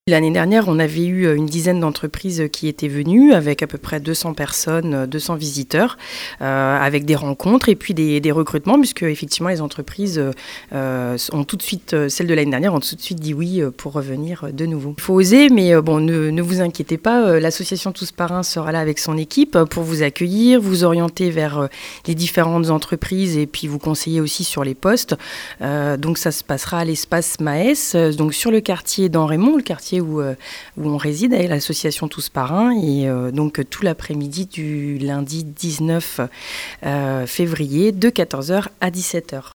L'année dernière, on avait eu une dizaine d'entreprises qui étaient venues avec à peu près 200 personnes, 200 visiteurs, avec des rencontres et puis des recrutements, puisque effectivement les entreprises ont tout de suite, celles de l'année dernière, ont tout de suite dit oui pour revenir de nouveau. Il faut oser, mais bon, ne vous inquiétez pas, l'association Tous Parrains sera là avec son équipe pour vous accueillir, vous orienter vers les différentes entreprises et puis vous conseiller aussi sur les postes. Donc ça se passera à l'espace Maes, donc sur le quartier d'Henrémont, le quartier où on réside avec l'association Tous Parrains, et donc tout l'après-midi du lundi 19 février de 14h à 17h.